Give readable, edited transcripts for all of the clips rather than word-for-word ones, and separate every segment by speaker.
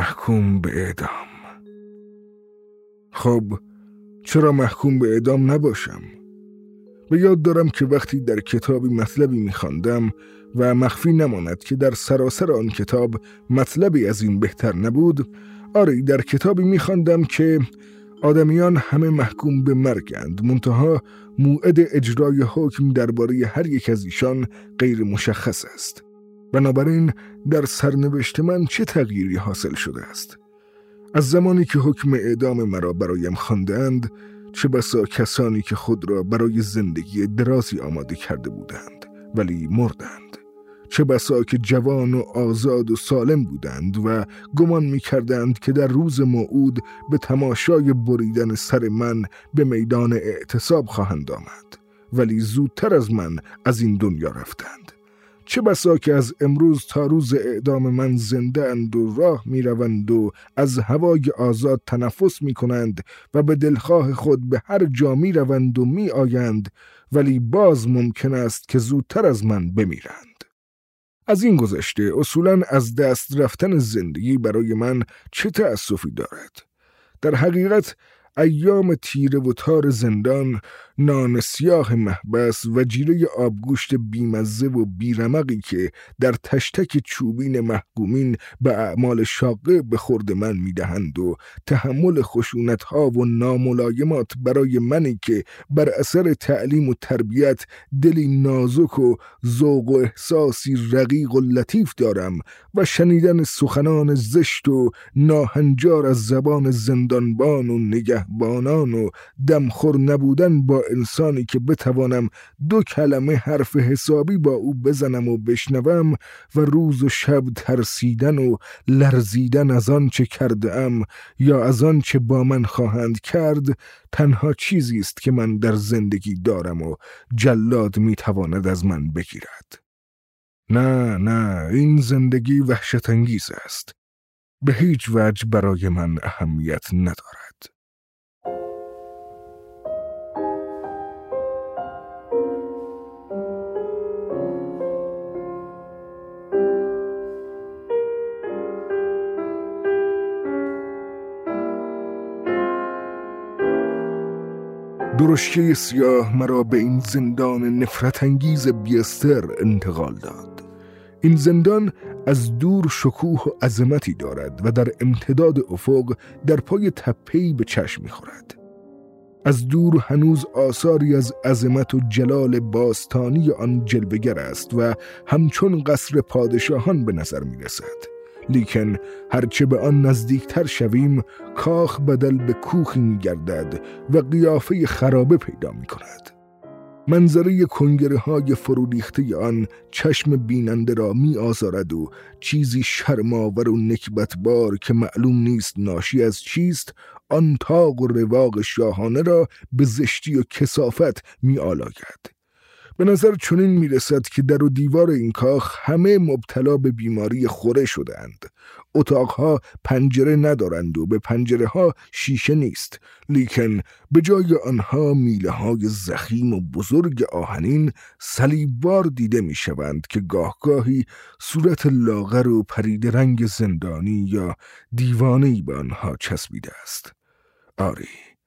Speaker 1: محکوم به اعدام. خب چرا محکوم به اعدام نباشم؟ به یاد دارم که وقتی در کتابی مطلبی می‌خواندم و مخفی نماند که در سراسر آن کتاب مطلبی از این بهتر نبود، آری در کتابی می‌خواندم که آدمیان همه محکوم به مرگند، منتها موعد اجرای حکم درباره هر یک از ایشان غیر مشخص است. بنابراین در سرنوشت من چه تغییری حاصل شده است؟ از زمانی که حکم اعدام مرا برایم خواندند، چه بسا کسانی که خود را برای زندگی درازی آماده کرده بودند ولی مردند. چه بسا که جوان و آزاد و سالم بودند و گمان می کردند که در روز موعود به تماشای بریدن سر من به میدان اعتصاب خواهند آمد ولی زودتر از من از این دنیا رفتند. چه بسا که از امروز تا روز اعدام من زنده اند و راه می روند و از هوای آزاد تنفس می کنند و به دلخواه خود به هر جا می روند و می آیند ولی باز ممکن است که زودتر از من بمیرند. از این گذشته اصولاً از دست رفتن زندگی برای من چه تأسفی دارد؟ در حقیقت ایام تیره و تار زندان، نان سیاه محبس و جیره آبگوشت بیمزه و بیرمقی که در تشتک چوبین محکومین به اعمال شاقه به خورد من میدهند و تحمل خشونت‌ها و ناملایمات برای منی که بر اثر تعلیم و تربیت دلی نازک و ذوق و احساسی رقیق و لطیف دارم و شنیدن سخنان زشت و ناهنجار از زبان زندانبان و نگهبانان و دمخور نبودن با انسانی که بتوانم دو کلمه حرف حسابی با او بزنم و بشنوم و روز و شب ترسیدن و لرزیدن از آن چه کرده ام یا از آن چه با من خواهند کرد، تنها چیزی است که من در زندگی دارم و جلاد میتواند از من بگیرد. نه، این زندگی وحشت انگیز است. به هیچ وجه برای من اهمیت ندارد. درشکه سیاه مرا به این زندان نفرت انگیز بیستر انتقال داد. این زندان از دور شکوه و عظمتی دارد و در امتداد افق در پای تپه‌ای به چشم می‌خورد. از دور هنوز آثاری از عظمت و جلال باستانی آن جلوه‌گر است و همچون قصر پادشاهان به نظر می‌رسد. لیکن هرچه به آن نزدیکتر شویم، کاخ بدل به کوخی می‌گردد و قیافه خرابه پیدا می‌کند. منظره کنگره‌های فروریخته آن چشم بیننده را می‌آزارد و چیزی شرم‌آور و نکبتبار که معلوم نیست ناشی از چیست، آن طاق و رواق شاهانه را به زشتی و کثافت می‌آلاید. به نظر چنین میرسد که در و دیوار این کاخ همه مبتلا به بیماری خوره شدند. اتاقها پنجره ندارند و به پنجره ها شیشه نیست، لیکن به جای آنها میله های ضخیم و بزرگ آهنین صلیبوار دیده می شوند که گاهگاهی صورت لاغر و پرید رنگ زندانی یا دیوانه‌ای به آنها چسبیده است. آری،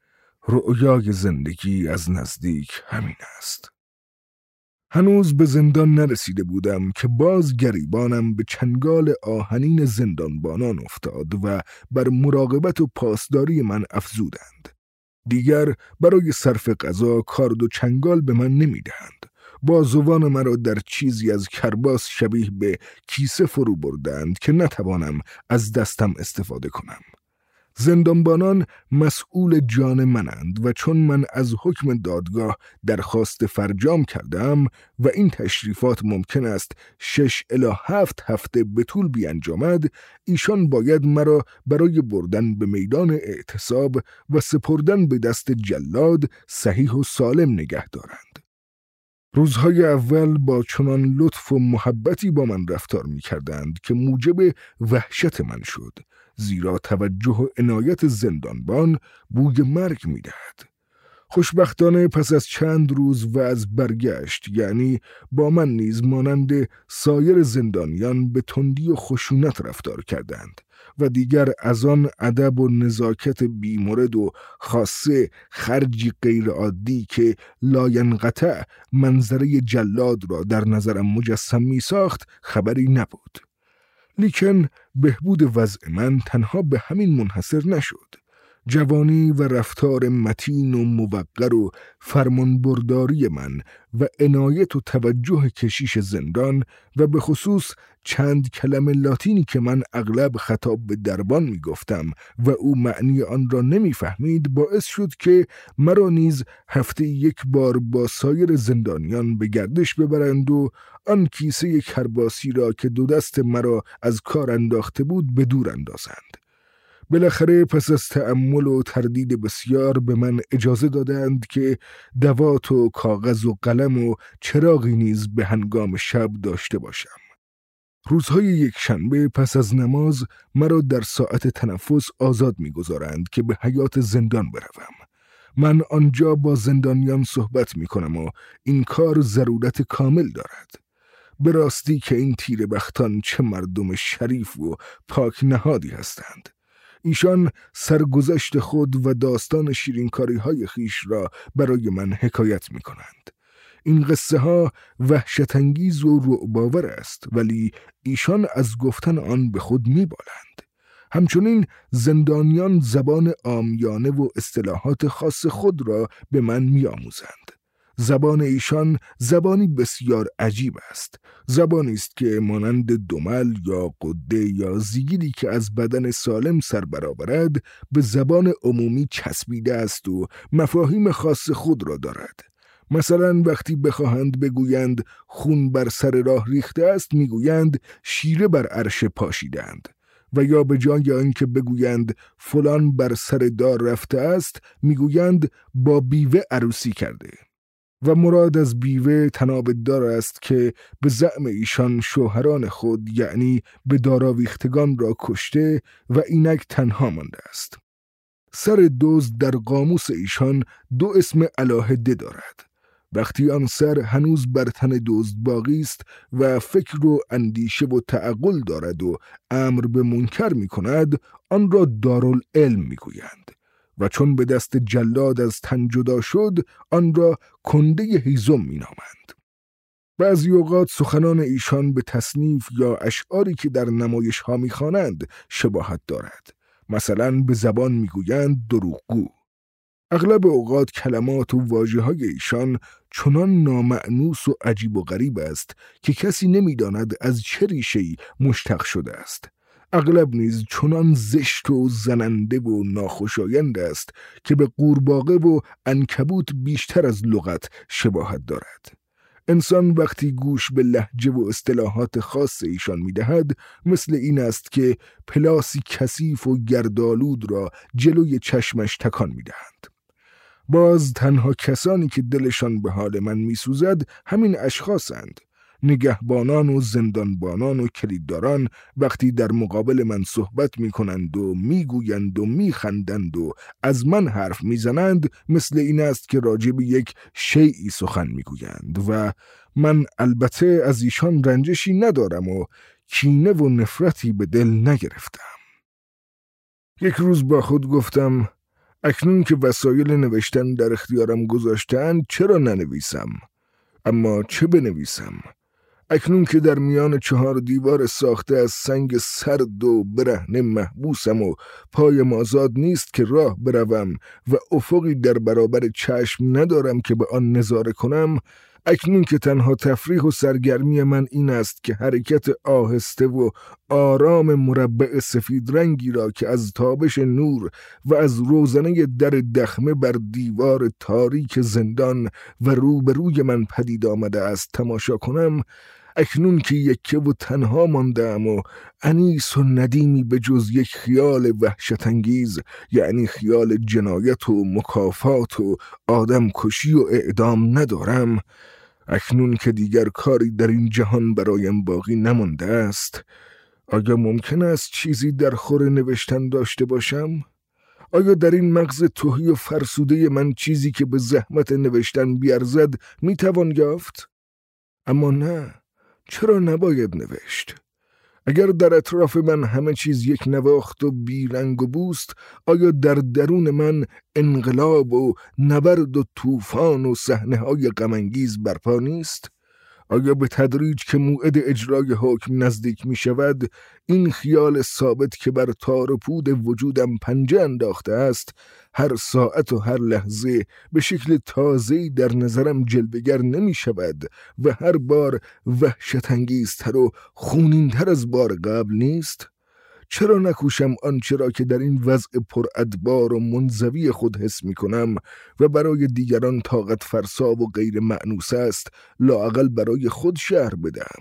Speaker 1: رؤیای زندگی از نزدیک همین است. هنوز به زندان نرسیده بودم که باز گریبانم به چنگال آهنین زندانبانان افتاد و بر مراقبت و پاسداری من افزودند. دیگر برای صرف غذا کارد و چنگال به من نمیدهند. بازوان مرا در چیزی از کرباس شبیه به کیسه فرو بردند که نتوانم از دستم استفاده کنم. زندانبانان مسئول جان منند و چون من از حکم دادگاه درخواست فرجام کردم و این تشریفات ممکن است 6 الی 7 هفته به طول بیانجامد، ایشان باید مرا برای بردن به میدان اعتصاب و سپردن به دست جلاد صحیح و سالم نگه دارند. روزهای اول با چنان لطف و محبتی با من رفتار می کردند که موجب وحشت من شد، زیرا توجه و عنایت زندانبان بوی مرگ می دهد. خوشبختانه پس از چند روز وضع برگشت، یعنی با من نیز مانند سایر زندانیان به تندی و خشونت رفتار کردند و دیگر از آن ادب و نزاکت بیمورد و خاصه خرجی غیر عادی که لاینقطع منظره جلاد را در نظرم مجسم می ساخت خبری نبود. لیکن بهبود وضع من تنها به همین منحصر نشد. جوانی و رفتار متین و موقر و فرمانبرداری من و عنایت و توجه کشیش زندان و به خصوص چند کلمه لاتینی که من اغلب خطاب به دربان می گفتم و او معنی آن را نمی فهمید باعث شد که مرا نیز هفته یک بار با سایر زندانیان به گردش ببرند و آن کیسه کرباسی را که دو دست مرا از کار انداخته بود به دور اندازند. بالاخره پس از تأمل و تردید بسیار به من اجازه دادند که دوات و کاغذ و قلم و چراغی نیز به هنگام شب داشته باشم. روزهای یک شنبه پس از نماز مرا در ساعت تنفس آزاد می‌گذارند که به حیات زندان بروم. من آنجا با زندانیان صحبت می‌کنم و این کار ضرورت کامل دارد. به راستی که این تیره بختان چه مردم شریف و پاک نهادی هستند. ایشان سرگذشت خود و داستان شیرینکاری‌های خیش را برای من حکایت می‌کنند. این قصه ها وحشت انگیز و رعب‌آور است، ولی ایشان از گفتن آن به خود می‌بالند. همچنین زندانیان زبان عامیانه و اصطلاحات خاص خود را به من می‌آموزند. زبان ایشان زبانی بسیار عجیب است. زبانی است که مانند دمل یا قده یا زیگیری که از بدن سالم سر برآورد به زبان عمومی چسبیده است و مفاهیم خاص خود را دارد. مثلا وقتی بخواهند بگویند خون بر سر راه ریخته است میگویند شیره بر عرشه پاشیدند، و یا به جای آنکه بگویند فلان بر سر دار رفته است میگویند با بیوه عروسی کرده. و مراد از بیوه تنابدار است که به زعم ایشان شوهران خود یعنی به داراویختگان را کشته و اینک تنها مانده است. سر دزد در قاموس ایشان دو اسم علاهده دارد. وقتی آن سر هنوز بر تن دزد باقی است و فکر و اندیشه و تعقل دارد و امر به منکر می کند، آن را دارالعلم می گویند. و چون به دست جلاد از تن جدا شد آن را کنده هیزم می نامند. بعضی اوقات سخنان ایشان به تصنیف یا اشعاری که در نمایش ها می خوانند شباهت دارد. مثلا به زبان می گویند دروغگو. اغلب اوقات کلمات و واژه های ایشان چنان نامأنوس و عجیب و غریب است که کسی نمی داند از چه ریشه‌ای مشتق شده است. اغلب نیز چنان زشت و زننده و ناخوشایند است که به قورباغه و عنکبوت بیشتر از لغت شباهت دارد. انسان وقتی گوش به لهجه و اصطلاحات خاص ایشان می‌دهد مثل این است که پلاسی کثیف و گردآلود را جلوی چشمش تکان می‌دهند. باز تنها کسانی که دلشان به حال من می‌سوزد همین اشخاصند. نگهبانان و زندانبانان و کلیدداران وقتی در مقابل من صحبت می کنند و می گویند و می خندند و از من حرف می زنند مثل این است که راجع به یک شیئی سخن می گویند و من البته از ایشان رنجشی ندارم و کینه و نفرتی به دل نگرفتم. یک روز با خود گفتم اکنون که وسایل نوشتن در اختیارم گذاشتند چرا ننویسم؟ اما چه بنویسم؟ اکنون که در میان 4 دیوار ساخته از سنگ سرد و برهنه محبوسم و پایم آزاد نیست که راه بروم و افقی در برابر چشم ندارم که به آن نظاره کنم، اکنون که تنها تفریح و سرگرمی من این است که حرکت آهسته و آرام مربع سفید رنگی را که از تابش نور و از روزنه در دخمه بر دیوار تاریک زندان و روبروی من پدید آمده است تماشا کنم، اکنون که یکه و تنها ماندم و انیس و ندیمی به جز یک خیال وحشت انگیز یعنی خیال جنایت و مکافات و آدم کشی و اعدام ندارم، اکنون که دیگر کاری در این جهان برایم باقی نمانده است، آیا ممکن است چیزی در خور نوشتن داشته باشم؟ آیا در این مغز تهی و فرسوده من چیزی که به زحمت نوشتن بیارزد میتوان یافت؟ اما نه، چرا نباید نوشت؟ اگر در اطراف من همه چیز یک نواخت و بیرنگ و بوست، آیا در درون من انقلاب و نبرد و طوفان و صحنه‌های غم‌انگیز برپا نیست؟ آیا به تدریج که موعد اجرای حکم نزدیک می شود، این خیال ثابت که بر تار و پود وجودم پنجه انداخته است، هر ساعت و هر لحظه به شکل تازه‌ای در نظرم جلوه‌گر نمی شود و هر بار وحشت انگیزتر و خونین‌تر از بار قبل نیست؟ چرا نکوشم آنچه را که در این وضع پرادبار و منزوی خود حس می کنم و برای دیگران طاقت فرسا و غیر مأنوس است، لااقل برای خود شرح بدم؟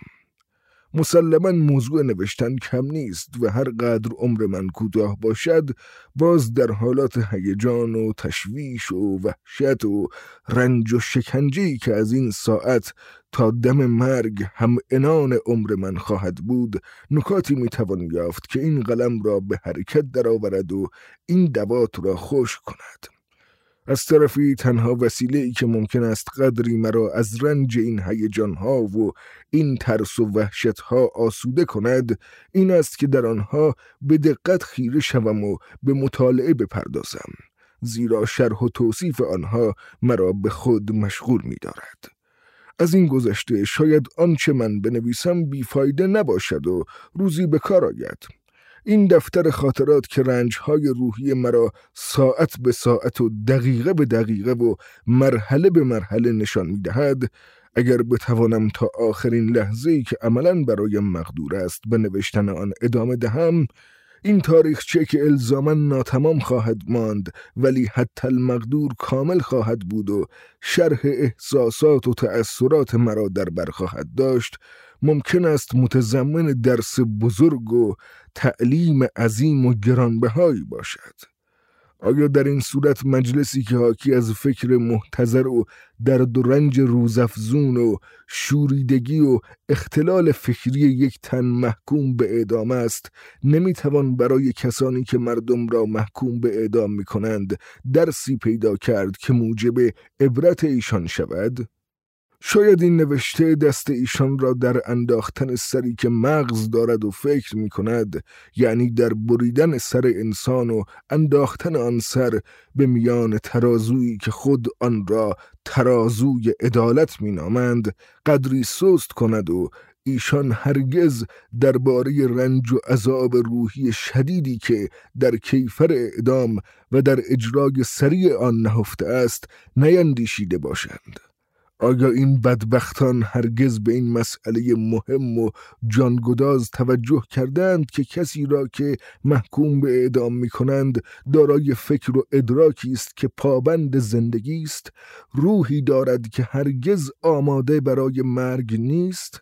Speaker 1: مسلماً موضوع نوشتن کم نیست و هر قدر عمر من کوتاه باشد، باز در حالات هیجان و تشویش و وحشت و رنج و شکنجه‌ای که از این ساعت تا دم مرگ هم عنان عمر من خواهد بود، نکاتی میتوان یافت که این قلم را به حرکت درآورد و این دوات را خشک کند. از طرفی تنها وسیله‌ای که ممکن است قدری مرا از رنج این هیجان‌ها و این ترس و وحشت‌ها آسوده کند، این است که در آنها به دقت خیره شوم و به مطالعه بپردازم، زیرا شرح و توصیف آنها مرا به خود مشغول می‌دارد. از این گذشته شاید آنچه من بنویسم بیفایده نباشد و روزی به کار آید. این دفتر خاطرات که رنج‌های روحی مرا ساعت به ساعت و دقیقه به دقیقه و مرحله به مرحله نشان می‌دهد، اگر بتوانم تا آخرین لحظه‌ای که عملاً برایم مقدور است به نوشتن آن ادامه دهم، این تاریخچه که الزاماً ناتمام خواهد ماند ولی حتی المقدور کامل خواهد بود و شرح احساسات و تأثیرات مرا در بر خواهد داشت، ممکن است متضمن درس بزرگ و تعلیم عظیم و گرانبهایی باشد. آیا در این صورت مجلسی که حاکی از فکر محتضر و درد و رنج روزافزون و شوریدگی و اختلال فکری یک تن محکوم به اعدام است، نمیتوان برای کسانی که مردم را محکوم به اعدام میکنند درسی پیدا کرد که موجب عبرت ایشان شود؟ شاید این نوشته دست ایشان را در انداختن سری که مغز دارد و فکر می کند، یعنی در بریدن سر انسان و انداختن آن سر به میان ترازویی که خود آن را ترازوی عدالت می نامند، قدری سست کند و ایشان هرگز درباره رنج و عذاب روحی شدیدی که در کیفر اعدام و در اجرای سریع آن نهفته است نیندیشیده باشند. آیا این بدبختان هرگز به این مسئله مهم و جانگداز توجه کردند که کسی را که محکوم به اعدام می کنند دارای فکر و ادراکی است که پابند زندگی است، روحی دارد که هرگز آماده برای مرگ نیست؟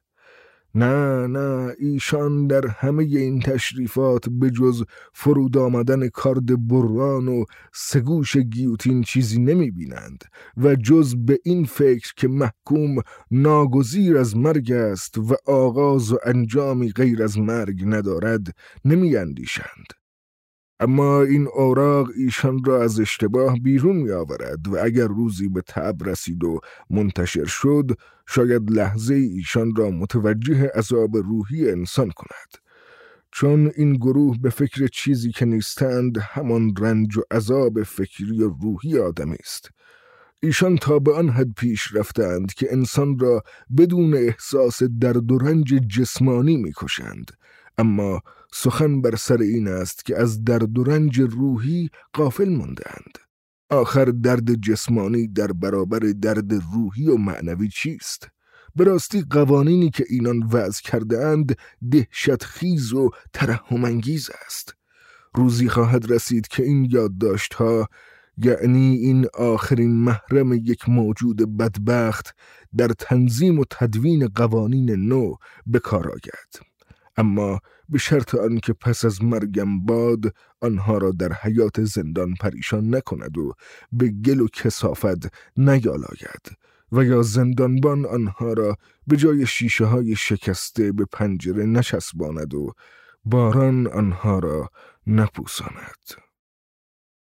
Speaker 1: نه، ایشان در همه این تشریفات به جز فرود آمدن کارد بران و سگوش گیوتین چیزی نمی بینند و جز به این فکر که محکوم ناگزیر از مرگ است و آغاز و انجامی غیر از مرگ ندارد نمی اندیشند. اما این اوراق ایشان را از اشتباه بیرون می آورد و اگر روزی به طب رسید و منتشر شد، شاید لحظه ایشان را متوجه عذاب روحی انسان کند. چون این گروه به فکر چیزی که نیستند همان رنج و عذاب فکری و روحی آدمی است. ایشان تا به آن حد پیش رفتند که انسان را بدون احساس درد و رنج جسمانی می کشند. اما سخن بر سر این است که از درد و رنج روحی غافل ماندند. آخر درد جسمانی در برابر درد روحی و معنوی چیست؟ به راستی قوانینی که اینان وضع کرده اند دهشت خیز و ترحم انگیز است. روزی خواهد رسید که این یادداشت‌ها، یعنی این آخرین محرم یک موجود بدبخت، در تنظیم و تدوین قوانین نو به کار آید. اما به شرط آنکه پس از مرگم باد آنها را در حیات زندان پریشان نکند و به گل و کثافت نیالاید و یا زندانبان آنها را به جای شیشه های شکسته به پنجره نچسباند و باران آنها را نپوساند.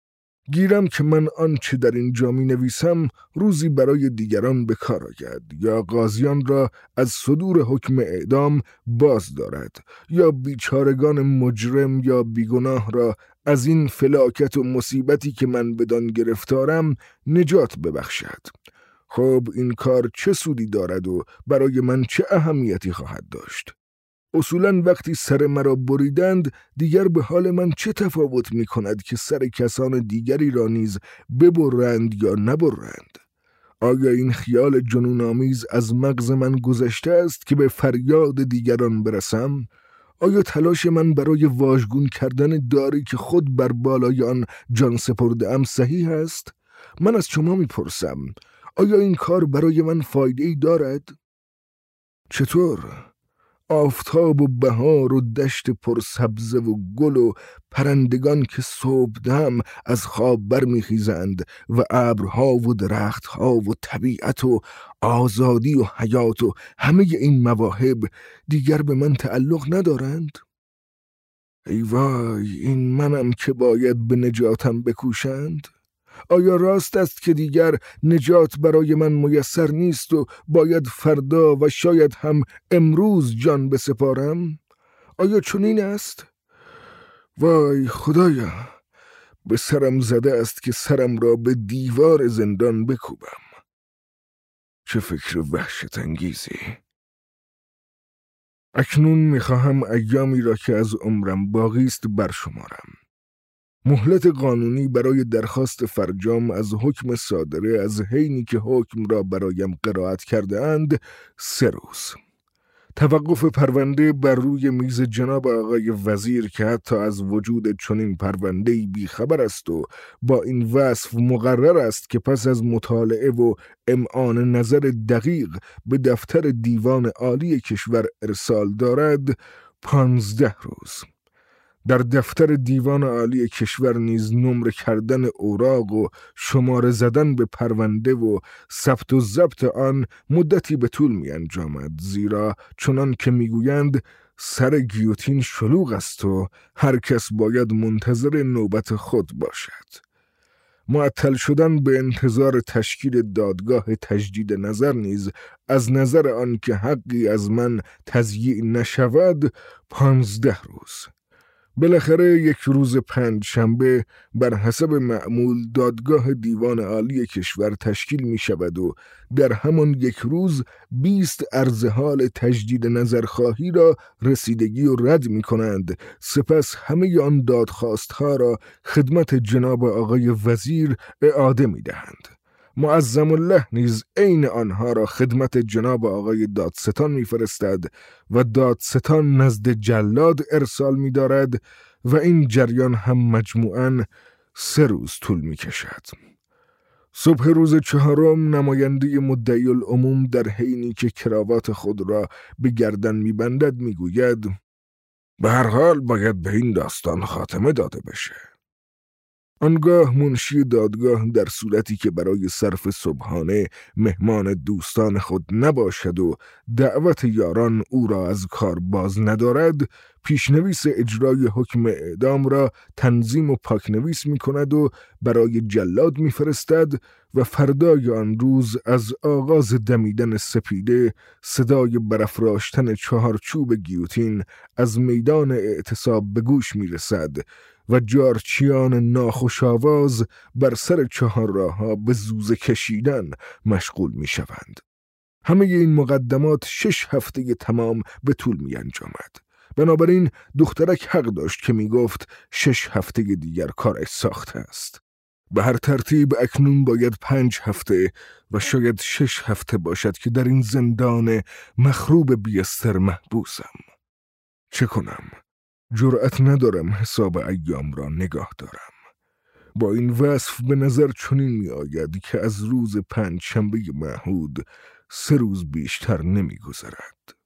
Speaker 1: گیرم که من آنچه در اینجا می نویسم روزی برای دیگران به کار آید، یا غازیان را از صدور حکم اعدام باز دارد، یا بیچارگان مجرم یا بیگناه را از این فلاکت و مصیبتی که من بدان گرفتارم نجات ببخشد. خب این کار چه سودی دارد و برای من چه اهمیتی خواهد داشت؟ اصولاً وقتی سر مرا بریدند دیگر به حال من چه تفاوت می کند که سر کسان دیگری را نیز ببرند یا نبرند؟ آیا این خیال جنون‌آمیز از مغز من گذشته است که به فریاد دیگران برسم؟ آیا تلاش من برای واژگون کردن داری که خود بر بالای آن جان سپرده‌ام صحیح است؟ من از شما میپرسم، آیا این کار برای من فایده‌ای دارد؟ چطور؟ آفتاب و بهار و دشت پرسبزه و گل و پرندگان که صبحدم از خواب برمیخیزند و ابرها و درختها و طبیعت و آزادی و حیات و همه این مواهب دیگر به من تعلق ندارند؟ ای وای، این منم که باید به نجاتم بکوشند؟ آیا راست است که دیگر نجات برای من میسر نیست و باید فردا و شاید هم امروز جان بسپارم؟ آیا چنین است؟ وای خدایا، به سرم زده است که سرم را به دیوار زندان بکوبم. چه فکر وحشت انگیزی. اکنون میخواهم ایامی را که از عمرم باقی است برشمارم. مهلت قانونی برای درخواست فرجام از حکم صادره از حینی که حکم را برایم قرائت کرده اند 3 روز. توقف پرونده بر روی میز جناب آقای وزیر که حتی از وجود چنین پرونده‌ای بیخبر است و با این وصف مقرر است که پس از مطالعه و امعان نظر دقیق به دفتر دیوان عالی کشور ارسال دارد 15 روز. در دفتر دیوان عالی کشور نیز نمره کردن اوراق و شماره زدن به پرونده و ثبت و ضبط آن مدتی به طول می انجامد، زیرا چنان که می گویند سر گیوتین شلوغ است و هر کس باید منتظر نوبت خود باشد. معطل شدن به انتظار تشکیل دادگاه تجدید نظر نیز از نظر آن که حقی از من تضییع نشود 15 روز. بالاخره 1 روز 5 شنبه بر حسب معمول دادگاه دیوان عالی کشور تشکیل می شود و در همان 1 روز 20 عرض حال تجدید نظرخواهی را رسیدگی و رد می کنند. سپس همه آن دادخواستها را خدمت جناب آقای وزیر اعاده می دهند. معظم الله نیز عین آنها را خدمت جناب آقای دادستان می‌فرستد و دادستان نزد جلاد ارسال می‌دارد و این جریان هم مجموعاً 3 روز طول می‌کشد. صبح روز 4 نماینده مدعی العموم در حینی که کراوات خود را به گردن می‌بندد می‌گوید به هر حال باید به این داستان خاتمه داده بشه. آنگاه منشی دادگاه در صورتی که برای صرف صبحانه مهمان دوستان خود نباشد و دعوت یاران او را از کار باز ندارد، پیشنویس اجرای حکم اعدام را تنظیم و پاکنویس می کند و برای جلاد می فرستد و فردای آن روز از آغاز دمیدن سپیده صدای برافراشتن 4 چوب گیوتین از میدان اعتصاب به گوش می رسد و جارچیان ناخوش آواز بر سر 4 راه‌ها به زوزه کشیدن مشغول می شوند. همه این مقدمات 6 هفته تمام به طول می انجامد. بنابراین دخترک حق داشت که می گفت 6 هفته دیگر کارش ساخته است. به هر ترتیب اکنون باید 5 هفته و شاید 6 هفته باشد که در این زندان مخروب بیستر محبوسم. چه کنم؟ جرأت ندارم حساب ایام را نگاه دارم. با این وصف به نظر چنین می آید که از روز 5 شنبه معهود 3 روز بیشتر نمی گذرد.